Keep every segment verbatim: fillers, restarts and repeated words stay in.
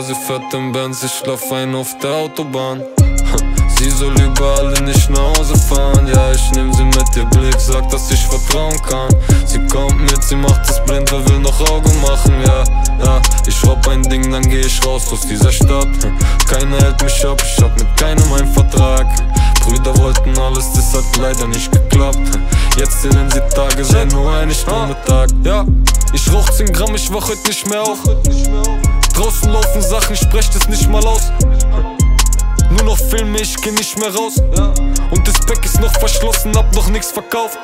sie fährt im Benz, ich schlaf ein auf der Autobahn. Sie soll überall nicht nach Hause fahren. Ja, ich nehm sie mit, ihr Blick sagt, dass ich vertrauen kann. Sie kommt mit, sie macht es blind, wer will noch Auge machen, ja, ja. Ich robb ein Ding, dann geh ich raus aus dieser Stadt. Keiner hält mich ab, ich hab mit keinem einen Vertrag. Brüder wollten alles, das hat leider nicht geklappt. Jetzt zählen sie Tage, sehen nur eine Stunde Tag. Ja, ich rauch zehn Gramm, ich wach heute nicht mehr auf. Draußen laufen Sachen, ich sprech das nicht mal aus. Nur noch Filme, ich geh nicht mehr raus. Und das Pack ist noch verschlossen, hab noch nix verkauft.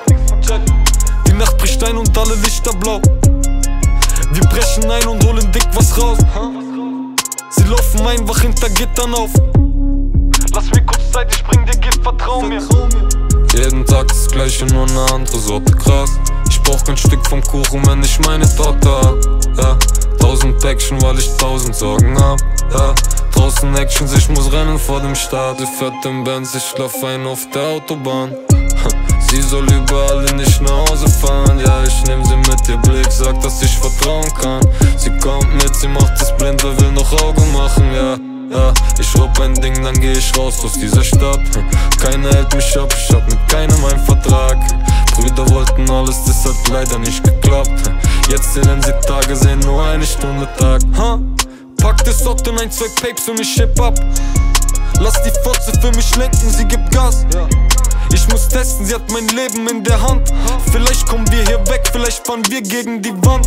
Die Nacht bricht ein und alle Lichter blau. Wir brechen ein und holen dick was raus. Sie laufen einfach hinter Gittern auf. Lass mir kurz Zeit, ich bring dir Gift, vertrau mir. Jeden Tag das gleiche, nur ne andere Sorte, krass. Ich brauch kein Stück vom Kuchen, wenn ich meine Torte hab. Ja, tausend Action, weil ich tausend Sorgen hab. Ja, draußen Actions, ich muss rennen vor dem Start. Sie fährt im Benz, ich schlaf ein auf der Autobahn. Sie soll überall nicht nach Hause fahren. Ja, ich nehm sie mit, ihr Blick sagt, dass ich vertrauen kann. Sie kommt mit, sie macht es blind, wer will noch Auge machen, ja. Ja, ich robb ein Ding, dann geh ich raus aus dieser Stadt. Keiner hält mich ab, ich hab mit keinem einen Vertrag. Brüder wollten alles, das hat leider nicht geklappt. Jetzt zählen sie Tage, sehen nur eine Stunde Tag. Ha? Pack das Auto in ein, zwei Papes und ich hip ab. Lass die Fotze für mich lenken, sie gibt Gas. Ich muss testen, sie hat mein Leben in der Hand. Vielleicht kommen wir hier weg, vielleicht fahren wir gegen die Wand.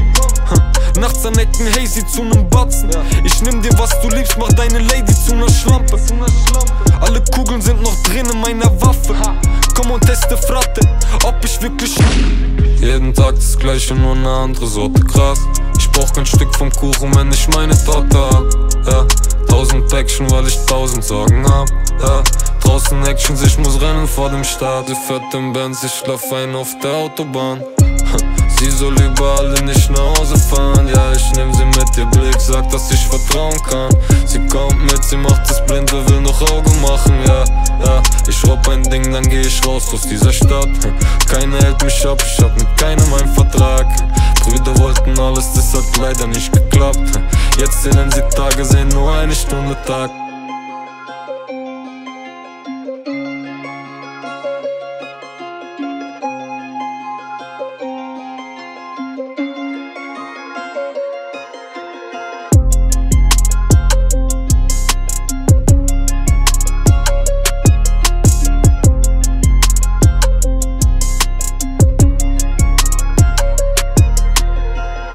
Nachts an Ecken, hey, sie zu nem Batzen. Ich nehm dir, was du liebst, mach deine Lady zu ner Schlampe. Alle Kugeln sind noch drin in meiner Waffe. Komm und teste Fratte, ob ich wirklich. Jeden Tag das gleiche, nur ne andere Sorte, krass. Ich brauch kein Stück vom Kuchen, wenn ich meine Torte hab. Ja, tausend Action, weil ich tausend Sorgen hab. Ja, draußen Actions, ich muss rennen vor dem Start. Sie fährt im Benz, ich schlaf ein auf der Autobahn. Sie soll überall nicht nach Hause fahren. Ja, ich nehm sie mit, ihr Blick sagt, dass ich vertrauen kann. Sie kommt mit, sie macht es blind, wer will noch Auge machen, ja, ja. Ich robb ein Ding, dann geh ich raus aus dieser Stadt. Keiner hält mich ab, ich hab mit keinem einen Vertrag. Brüder wollten alles, das hat leider nicht geklappt. Jetzt zählen sie Tage, sehen nur eine Stunde Tag.